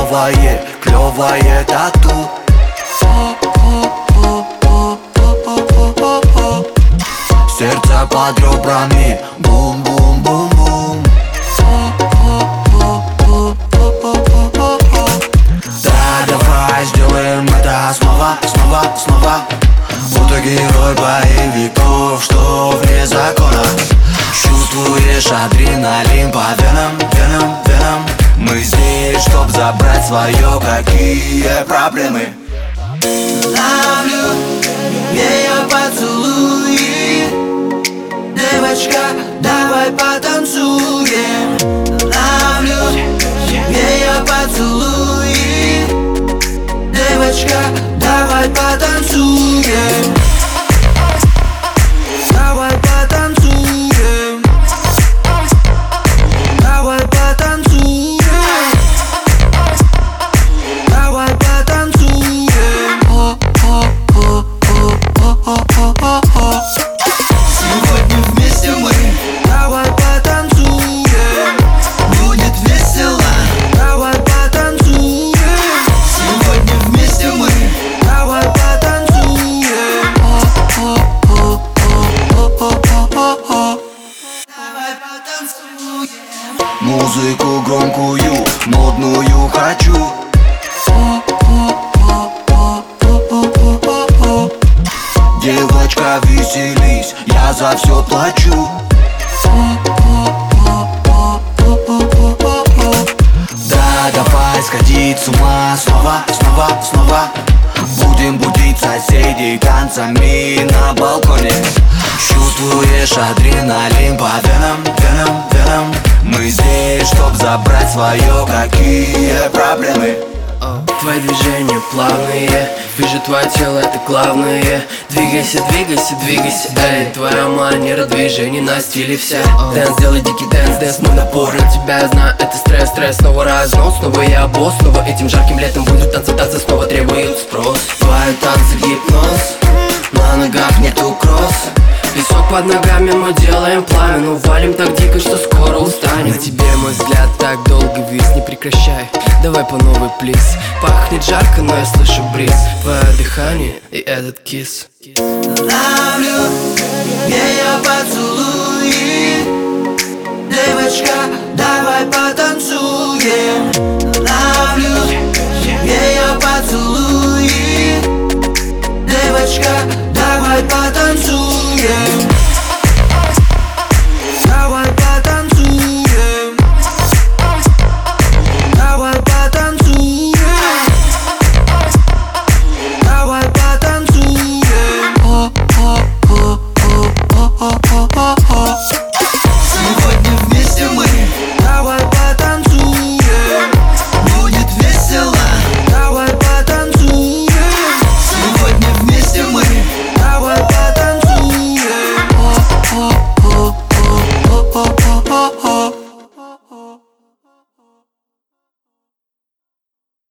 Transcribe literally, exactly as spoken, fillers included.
клевое, клевое тату. Сердце под ребрами, бум-бум-бум-бум. Да, давай сделаем это снова, снова, снова. Будто герой боевиков, что вне закона. Чувствуешь адреналин по венам, венам, венам. Мы здесь, чтоб забрать свое, какие проблемы. Ловлю ее поцелуи. Девочка, давай потанцуем. Ловлю ее поцелуи. Девочка, давай потанцуем. Давай потанцуем. Давай потанцуем. Давай потанцуем. Сегодня вместе мы. Давай потанцуем. Будет весело. Давай потанцуем. Сегодня вместе мы. Давай потанцуем. Давай потанцуем. Музыку громкую, модную хочу. Девочка, веселись, я за все плачу. Да, давай сходить с ума снова, снова, снова. Будем будить соседей танцами на балконе. Чувствуешь адреналин по венам, венам, венам. Мы здесь, чтоб забрать свое, какие проблемы. Твои движения плавные, вижу твое тело, это главное. Двигайся, двигайся, двигайся, эй. Твоя манера движений на стиле вся. Дэнс, делай дикий дэнс, дэнс, мой напор на тебя, я знаю, это стресс, стресс. Снова разнос, снова я босс. Снова этим жарким летом будут танцы, танцы снова требуют спрос. Твои танцы гипноз, на ногах нету кросс. Песок под ногами, мы делаем пламя. Ну валим так дико, что скоро устанем. На тебе мой взгляд так долго вис, не прекращай. Давай по новой, плиз. Пахнет жарко, но я слышу бриз. Твое дыхание и этот кис. Ловлю ее поцелуи. Девочка,